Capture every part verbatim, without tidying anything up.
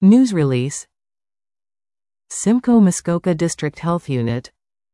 News release. Simcoe Muskoka District Health Unit.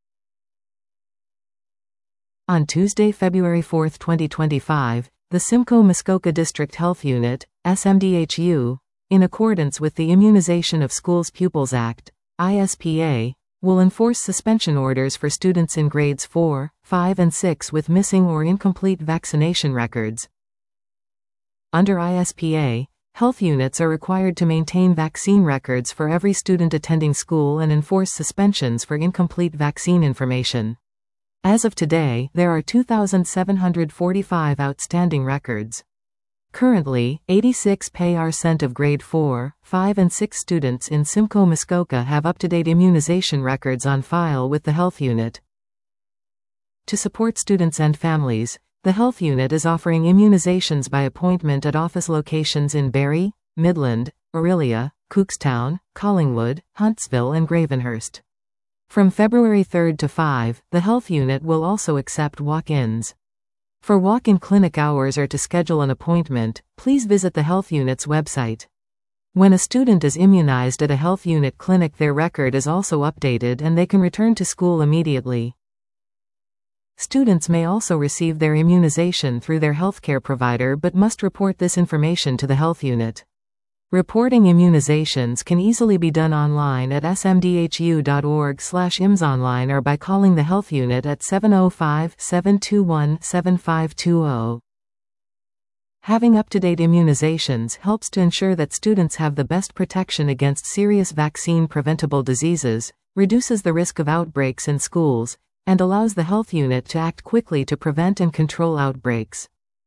On Tuesday, February fourth, twenty twenty-five, the Simcoe Muskoka District Health Unit, S M D H U, in accordance with the Immunization of Schools Pupils Act, I S P A, will enforce suspension orders for students in grades four, five and six with missing or incomplete vaccination records. Under I S P A, health units are required to maintain vaccine records for every student attending school and enforce suspensions for incomplete vaccine information. As of today, there are two thousand seven hundred forty-five outstanding records. Currently, eighty-six percent of grade four, five and six students in Simcoe Muskoka have up-to-date immunization records on file with the health unit. To support students and families, the health unit is offering immunizations by appointment at office locations in Barrie, Midland, Orillia, Cookstown, Collingwood, Huntsville and Gravenhurst. From February third to fifth, the health unit will also accept walk-ins. For walk-in clinic hours or to schedule an appointment, please visit the health unit's website. When a student is immunized at a health unit clinic, their record is also updated and they can return to school immediately. Students may also receive their immunization through their healthcare provider but must report this information to the health unit. Reporting immunizations can easily be done online at s m d h u dot org slash i m s online or by calling the health unit at seven oh five, seven two one, seven five two zero. Having up-to-date immunizations helps to ensure that students have the best protection against serious vaccine-preventable diseases, reduces the risk of outbreaks in schools, and allows the health unit to act quickly to prevent and control outbreaks.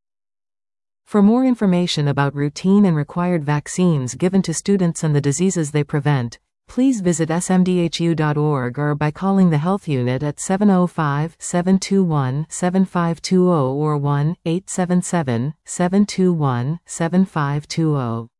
For more information about routine and required vaccines given to students and the diseases they prevent, please visit s m d h u dot org or by calling the health unit at seven oh five, seven two one, seven five two zero or one eight seven seven, seven two one, seven five two zero.